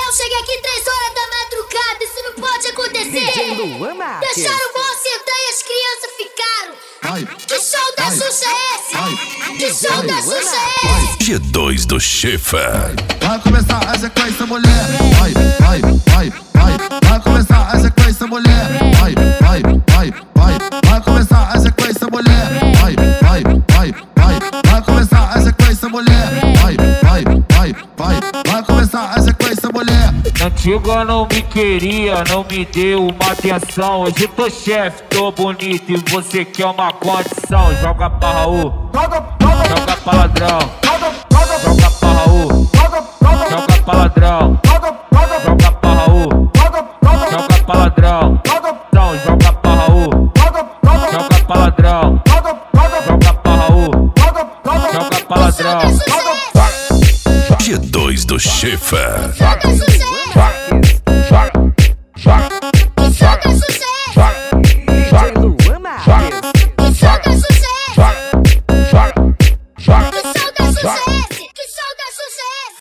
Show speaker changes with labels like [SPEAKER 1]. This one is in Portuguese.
[SPEAKER 1] não cheguei aqui 3 horas da madrugada, isso não pode acontecer.
[SPEAKER 2] DJ Luan Marques.
[SPEAKER 1] Deixaram o bom sentar e as crianças ficaram. Que show da Xuxa é esse? Que show da Xuxa é esse?
[SPEAKER 3] G2 do Schiffer.
[SPEAKER 4] Vai começar a sequência, mulher. Vai, vai, vai, vai. Vai começar a sequência, mulher. Vai, vai, vai, vai. Vai começar a sequência, mulher. Vai, vai, vai, vai. Vai começar a sequência, mulher. Vai, vai, vai, vai. Vai começar a sequência, mulher.
[SPEAKER 5] Antiga não me queria, não me deu uma atenção. Hoje tô chefe, tô bonito e você quer uma condição. Joga pra Raul, joga pra ladrão, joga pra Raul, joga pra ladrão.